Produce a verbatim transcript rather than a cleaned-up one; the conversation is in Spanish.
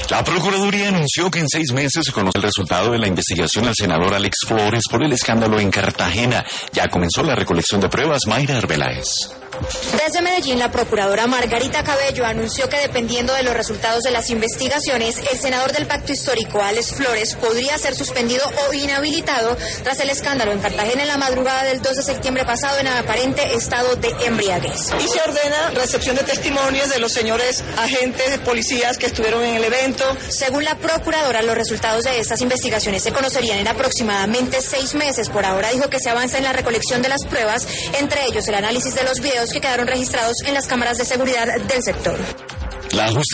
La Procuraduría anunció que en seis meses se conoce el resultado de la investigación al senador Alex Flores por el escándalo en Cartagena. Ya comenzó la recolección de pruebas. Mayra Arbeláez. Desde Medellín, la procuradora Margarita Cabello anunció que dependiendo de los resultados de las investigaciones, el senador del Pacto Histórico, Alex Flores, podría ser suspendido o inhabilitado tras el escándalo en Cartagena en la madrugada del dos de septiembre pasado en aparente estado de embriaguez. Y se ordena recepción de testimonios de los señores agentes de policías que estuvieron en el evento. Según la procuradora, los resultados de estas investigaciones se conocerían en aproximadamente seis meses. Por ahora dijo que se avanza en la recolección de las pruebas, entre ellos el análisis de los videos que quedaron registrados en las cámaras de seguridad del sector. La